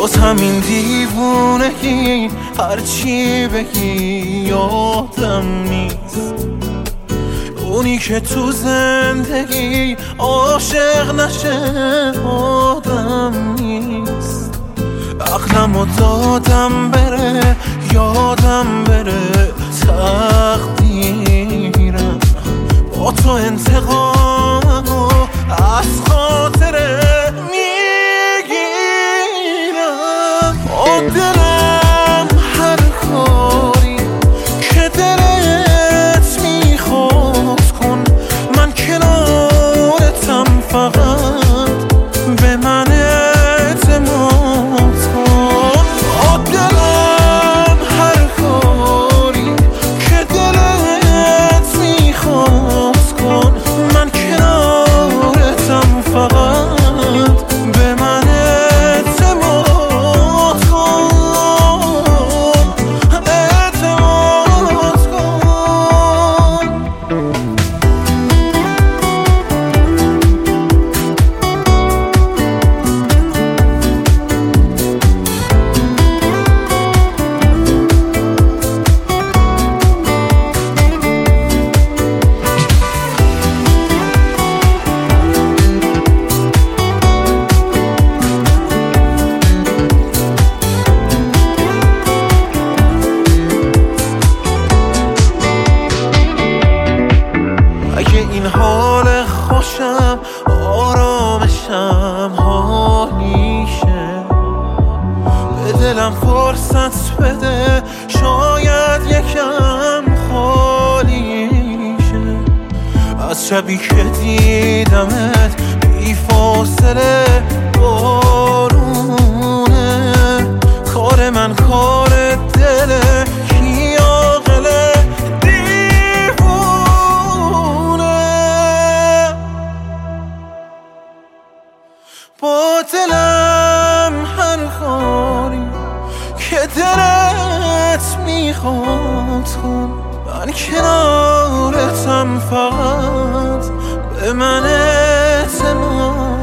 همین دیوونگی هرچی بگی یادم نیست. اونی که تو زندگی عاشق نشه آدم نیست. عقلمو دادم بره یادم بره تقدیرم، با تو انتقاممو از خاطره میگیرم. دلم هر کاری که دلت میخواد کن، من کنارتم، فقط به من اعتماد کن. دلم هر کاری که دلت میخواد کن، من کنارتم، فقط به من این حال خوشم آرامشم حالیشه. به دلم فرصت بده شاید یکم خالیشه. از شبی که دیدمت بی فاصله بارونه، کار من کار دله کی عاقله با دلم هر کاری که دلت میخواد کن، من کنارتم، فقط به من اعتماد